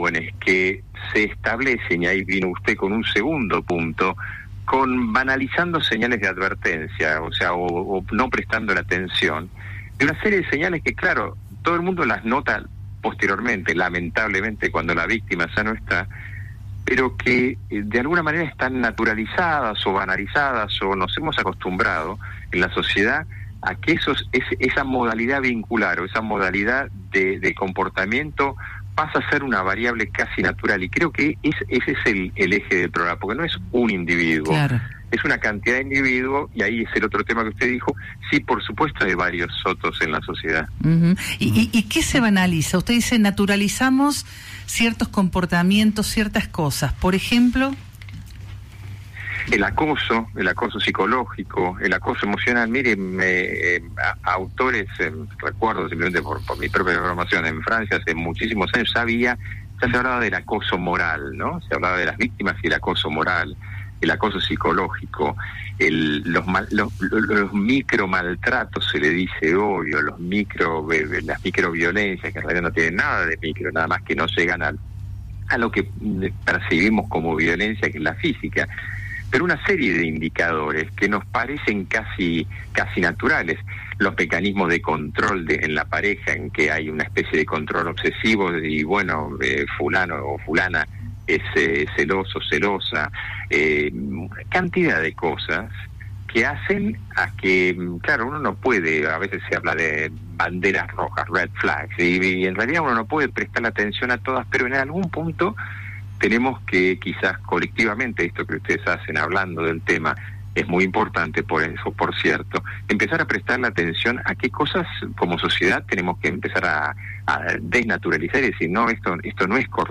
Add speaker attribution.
Speaker 1: jóvenes que se establecen, y ahí vino usted con un segundo punto, con banalizando señales de advertencia, o sea, o no prestando la atención, de una serie de señales que, claro, todo el mundo las nota posteriormente, lamentablemente, cuando la víctima ya no está, pero que de alguna manera están naturalizadas o banalizadas, o nos hemos acostumbrado en la sociedad a que esa modalidad vincular o esa modalidad de comportamiento pasa a ser una variable casi natural, y creo que ese es el eje del programa, porque no es un individuo, claro, es una cantidad de individuos, y ahí es el otro tema que usted dijo. Sí, por supuesto hay varios sotos en la sociedad.
Speaker 2: Uh-huh. ¿Y qué se banaliza? Usted dice, naturalizamos ciertos comportamientos, ciertas cosas, por ejemplo...
Speaker 1: El acoso psicológico, el acoso emocional. Miren, autores, recuerdo simplemente por mi propia formación en Francia, hace muchísimos años ya se hablaba del acoso moral, ¿no? Se hablaba de las víctimas y el acoso moral, el acoso psicológico, los micro maltratos, se le dice hoy, o las microviolencias, que en realidad no tienen nada de micro, nada más que no llegan a lo que percibimos como violencia, que es la física. Pero una serie de indicadores que nos parecen casi naturales. Los mecanismos de control en la pareja, en que hay una especie de control obsesivo, y bueno, fulano o fulana es celoso, celosa, cantidad de cosas que hacen a que, claro, uno no puede, a veces se habla de banderas rojas, red flags, y en realidad uno no puede prestar atención a todas, pero en algún punto tenemos que, quizás colectivamente, esto que ustedes hacen hablando del tema es muy importante, por eso, por cierto, empezar a prestarle atención a qué cosas como sociedad tenemos que empezar a desnaturalizar y decir, no, esto no es correcto.